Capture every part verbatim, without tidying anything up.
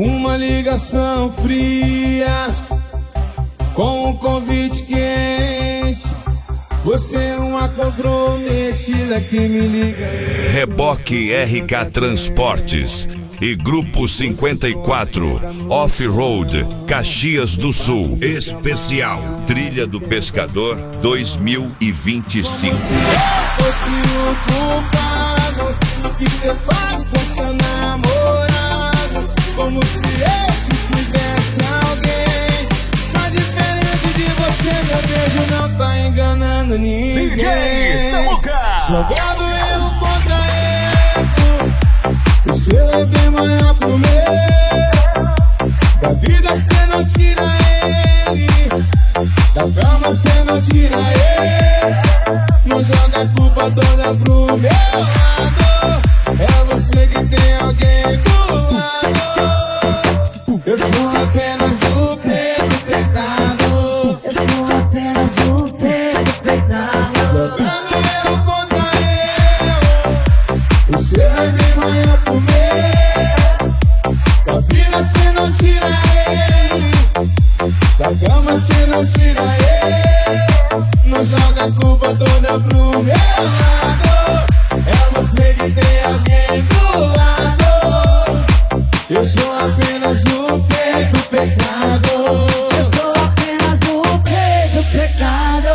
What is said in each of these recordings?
Uma ligação fria com um convite quente. Você é uma comprometida que me liga. Reboque R K Transportes e Grupo cinquenta e quatro Off-Road Caxias do Sul Especial Trilha do Pescador dois mil e vinte e cinco. Se eu fosse o culpado do que você faz com seu namorado, como se eu que tivesse alguém. Mas diferente de você, meu beijo não tá enganando ninguém. D J Samuca, jogando erro contra erro, o seu é bem maior pro meu. Da vida cê não tira ele, da calma cê não tira ele. Não joga a culpa toda pro meu lado, é você que tem alguém do lado. Eu sou apenas o preto do pecado. Eu sou apenas o preto do pecado. Jogando erro contra erro, o seu é bem maior pro meu. Da vida cê não tira ele, da cama cê não tira ele. Não joga a culpa toda pro meu lado, é você que tem alguém do lado. Eu sou apenas o pé do pecado. Eu sou apenas o pé do pecado.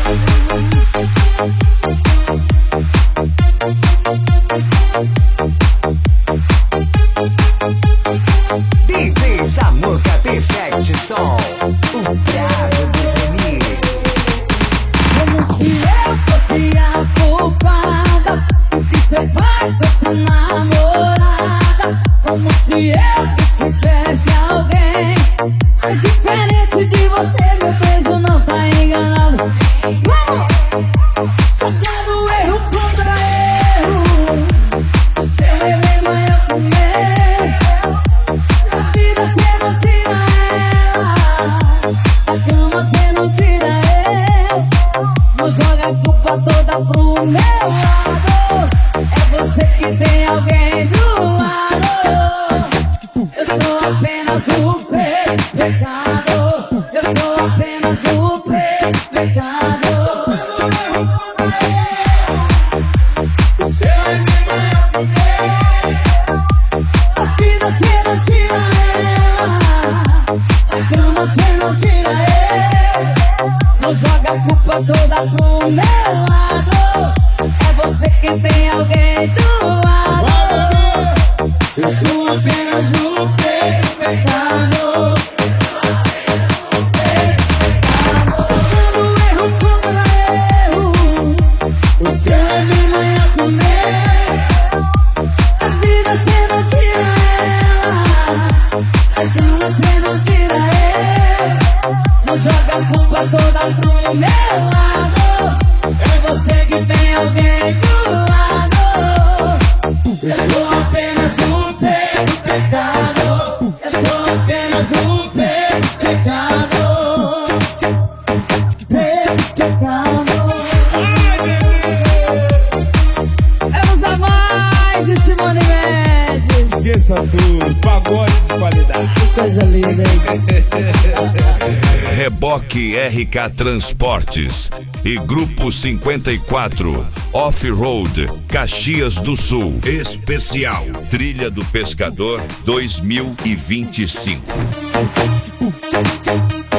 D J Samuca Perfect Som, o brabo dos remix. Como se eu fosse a culpada do que cê faz com essa namorada. Como se eu que tivesse alguém. Mas diferente de você, meu beijo não tá enganado. Vamos! Jogando erro contra erro, o seu é bem maior que o meu. Da vida cê não tira ela, da cama cê não tira ela. Não joga a culpa toda pro meu lado, é você que tem alguém do lado. Eu sou apenas o preto pecado. Eu sou apenas o preto pecado. O seu é bem maior que o meu. A vida cê não tira ela, a cama cê não tira ela. Não joga a culpa toda pro meu lado, é você que tem alguém do lado. Eu sou apenas o pé do pecado. Jogando erro contra erro, O seu é bem maior que o meu. a vida cê não tira ela, a cama cê não tira ela. Não joga a culpa toda pro meu lado, É você que tem alguém do lado. Eu sou apenas o pé do pecado. Eu sou apenas o pé do pecado. pecado. Vamos a mais de Simone Mendes. Esqueça tudo, pagode de qualidade. Que coisa linda, hein? Reboque R K Transportes e Grupo cinquenta e quatro Off-Road Caxias do Sul Especial Trilha do Pescador dois mil e vinte e cinco.